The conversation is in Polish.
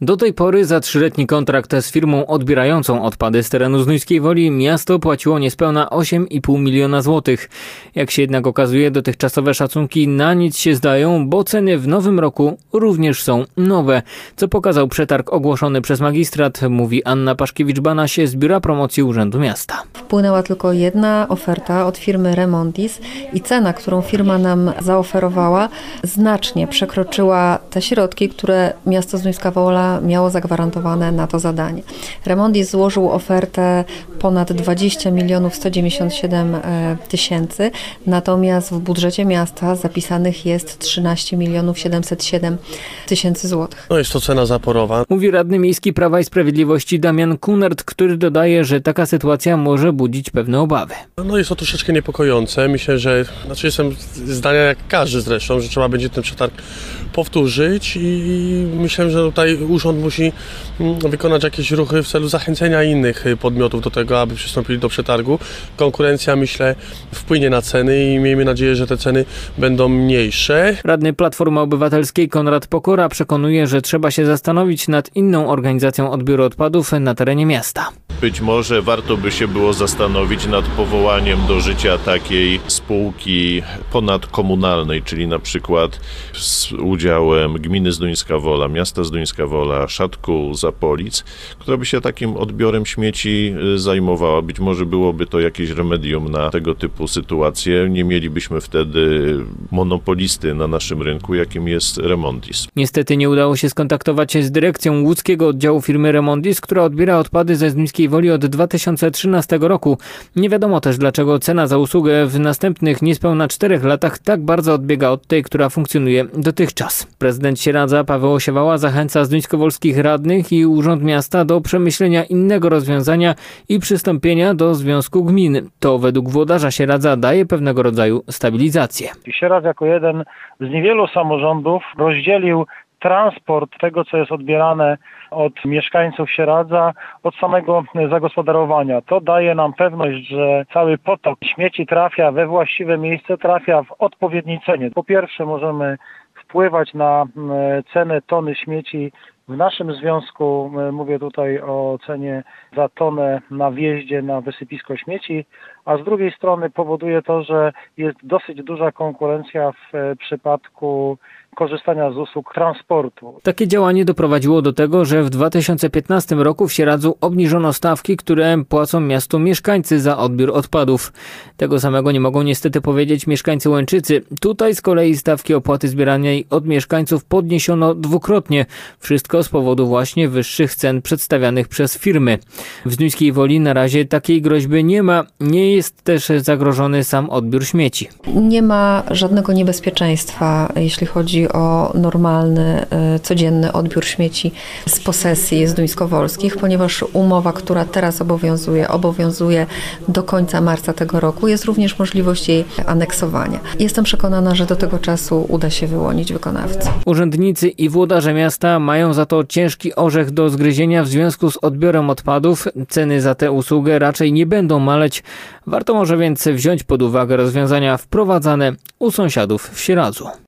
Do tej pory za 3-letni kontrakt z firmą odbierającą odpady z terenu Znojskiej Woli miasto płaciło niespełna 8,5 miliona złotych. Jak się jednak okazuje, dotychczasowe szacunki na nic się zdają, bo ceny w nowym roku również są nowe. Co pokazał przetarg ogłoszony przez magistrat, mówi Anna Paszkiewicz-Banasie z Biura Promocji Urzędu Miasta. Wpłynęła tylko jedna oferta od firmy Remondis i cena, którą firma nam zaoferowała, znacznie przekroczyła te środki, które miasto Znojska Wola miało zagwarantowane na to zadanie. Remondis złożył ofertę ponad 20 197 000, natomiast w budżecie miasta zapisanych jest 13 707 000 złotych. No jest to cena zaporowa. Mówi radny miejski Prawa i Sprawiedliwości Damian Kunert, który dodaje, że taka sytuacja może budzić pewne obawy. No jest to troszeczkę niepokojące. Myślę, że jestem zdania jak każdy zresztą, że trzeba będzie ten przetarg powtórzyć i myślę, że tutaj urząd musi wykonać jakieś ruchy w celu zachęcenia innych podmiotów do tego, aby przystąpili do przetargu. Konkurencja, myślę, wpłynie na ceny i miejmy nadzieję, że te ceny będą mniejsze. Radny Platformy Obywatelskiej Konrad Pokora przekonuje, że trzeba się zastanowić nad inną organizacją odbioru odpadów na terenie miasta. Być może warto by się było zastanowić nad powołaniem do życia takiej spółki ponadkomunalnej, czyli na przykład z udziałem gminy Zduńska Wola, miasta Zduńska Wola, Szatku, Zapolic, która by się takim odbiorem śmieci zajmowała. Być może byłoby to jakieś remedium na tego typu sytuacje. Nie mielibyśmy wtedy monopolisty na naszym rynku, jakim jest Remondis. Niestety nie udało się skontaktować z dyrekcją łódzkiego oddziału firmy Remondis, która odbiera odpady ze Zduńskiej Woli od 2013 roku. Nie wiadomo też, dlaczego cena za usługę w następnych niespełna 4 latach tak bardzo odbiega od tej, która funkcjonuje dotychczas. Prezydent Sieradza Paweł Osiewała zachęca zduńskowolskich radnych i Urząd Miasta do przemyślenia innego rozwiązania i przystąpienia do Związku Gmin. To według włodarza Sieradza daje pewnego rodzaju stabilizację. Sieradz jako jeden z niewielu samorządów rozdzielił transport tego, co jest odbierane od mieszkańców Sieradza, od samego zagospodarowania. To daje nam pewność, że cały potok śmieci trafia we właściwe miejsce, trafia w odpowiedniej cenie. Po pierwsze możemy wpływać na cenę tony śmieci w naszym związku. Mówię tutaj o cenie za tonę na wjeździe na wysypisko śmieci, a z drugiej strony powoduje to, że jest dosyć duża konkurencja w przypadku korzystania z usług transportu. Takie działanie doprowadziło do tego, że w 2015 roku w Sieradzu obniżono stawki, które płacą miastu mieszkańcy za odbiór odpadów. Tego samego nie mogą niestety powiedzieć mieszkańcy Łęczycy. Tutaj z kolei stawki opłaty zbieranej od mieszkańców podniesiono dwukrotnie. Wszystko z powodu właśnie wyższych cen przedstawianych przez firmy. W Zduńskiej Woli na razie takiej groźby nie ma. Nie jest też zagrożony sam odbiór śmieci. Nie ma żadnego niebezpieczeństwa, jeśli chodzi o normalny, codzienny odbiór śmieci z posesji zduńskowolskich, ponieważ umowa, która teraz obowiązuje do końca marca tego roku, jest również możliwość jej aneksowania. Jestem przekonana, że do tego czasu uda się wyłonić wykonawcę. Urzędnicy i włodarze miasta mają za to ciężki orzech do zgryzienia w związku z odbiorem odpadów. Ceny za tę usługę raczej nie będą maleć. Warto może więc wziąć pod uwagę rozwiązania wprowadzane u sąsiadów w Sieradzu.